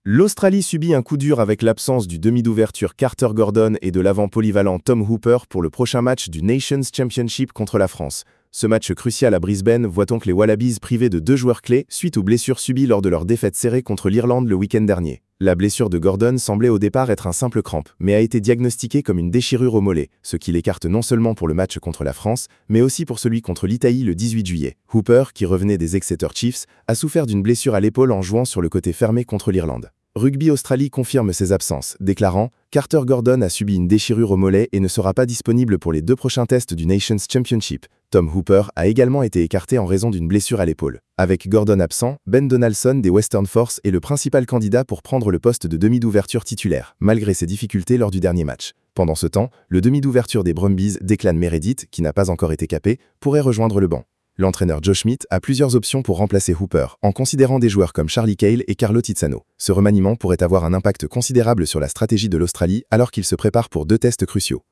L'Australie subit un coup dur avec l'absence du demi d'ouverture Carter Gordon et de l'avant polyvalent Tom Hooper pour le prochain match du Nations Championship contre la France. Ce match crucial à Brisbane voit donc les Wallabies privés de deux joueurs clés suite aux blessures subies lors de leur défaite serrée contre l'Irlande le week-end dernier. La blessure de Gordon semblait au départ être un simple crampe, mais a été diagnostiquée comme une déchirure au mollet, ce qui l'écarte non seulement pour le match contre la France, mais aussi pour celui contre l'Italie le 18 juillet. Hooper, qui revenait des Exeter Chiefs, a souffert d'une blessure à l'épaule en jouant sur le côté fermé contre l'Irlande. Rugby Australie confirme ses absences, déclarant « Carter Gordon a subi une déchirure au mollet et ne sera pas disponible pour les deux prochains tests du Nations Championship. Tom Hooper a également été écarté en raison d'une blessure à l'épaule. » Avec Gordon absent, Ben Donaldson des Western Force est le principal candidat pour prendre le poste de demi d'ouverture titulaire, malgré ses difficultés lors du dernier match. Pendant ce temps, le demi d'ouverture des Brumbies, Declan Meredith, qui n'a pas encore été capé, pourrait rejoindre le banc. L'entraîneur Joe Schmidt a plusieurs options pour remplacer Hooper, en considérant des joueurs comme Charlie Cahill et Carlo Tizzano. Ce remaniement pourrait avoir un impact considérable sur la stratégie de l'Australie alors qu'il se prépare pour deux tests cruciaux.